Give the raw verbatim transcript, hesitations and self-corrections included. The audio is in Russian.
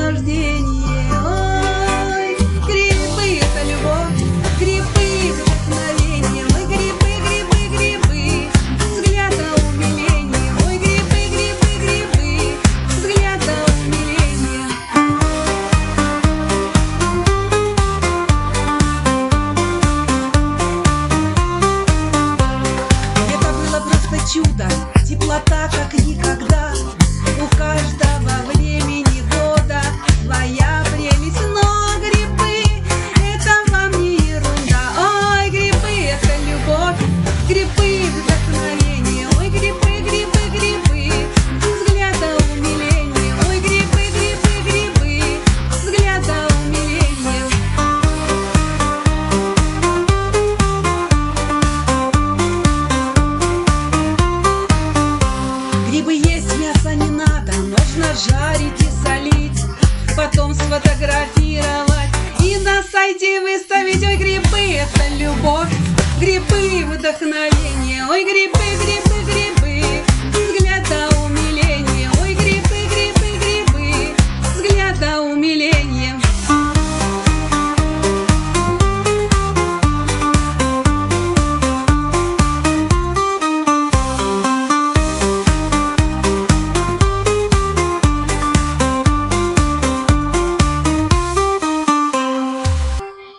наслаждение. Ой, грибы — это любовь, грибы — вдохновение. Ой, грибы, грибы, грибы, взгляд на умиление. Ой, грибы, грибы, грибы, взгляд на умиление. Это было просто чудо, теплота как никогда. У каждого времени года своя прелесть, но грибы — это вам не ерунда. Ой, грибы — это любовь, грибы — вдохновение. Ой, грибы, грибы, грибы, взгляд на умиление. Ой, грибы, грибы, грибы, взгляд на умиление. Грибы есть, мясо не надо, нужно жарить и солить, потом сфотографировать и на сайте выставить. Ой, грибы — это любовь, грибы — вдохновение. Ой, грибы, грибы, грибы.